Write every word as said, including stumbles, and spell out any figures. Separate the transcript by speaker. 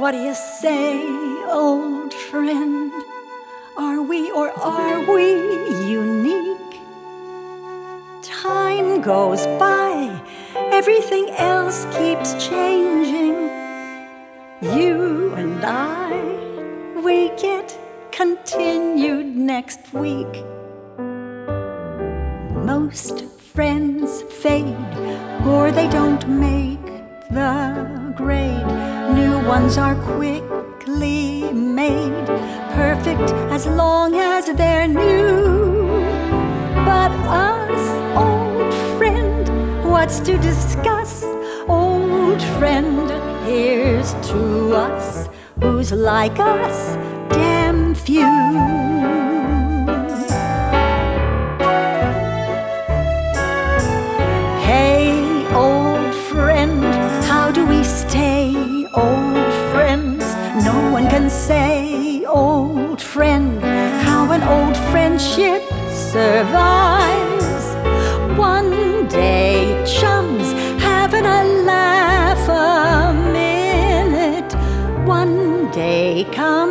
Speaker 1: What do you say, old friend? Are we or are we unique? Time goes by, everything else keeps changing. You and I, we get continued next week. Most friends fade, or they don't make the grade. New ones are quickly made, perfect as long as they're new. But us, old friend, what's to discuss? Old friend, here's to us, who's like us, damn few. Stay old friends, no one can say, old friend, how an old friendship survives. One day chums having a laugh a minute, one day comes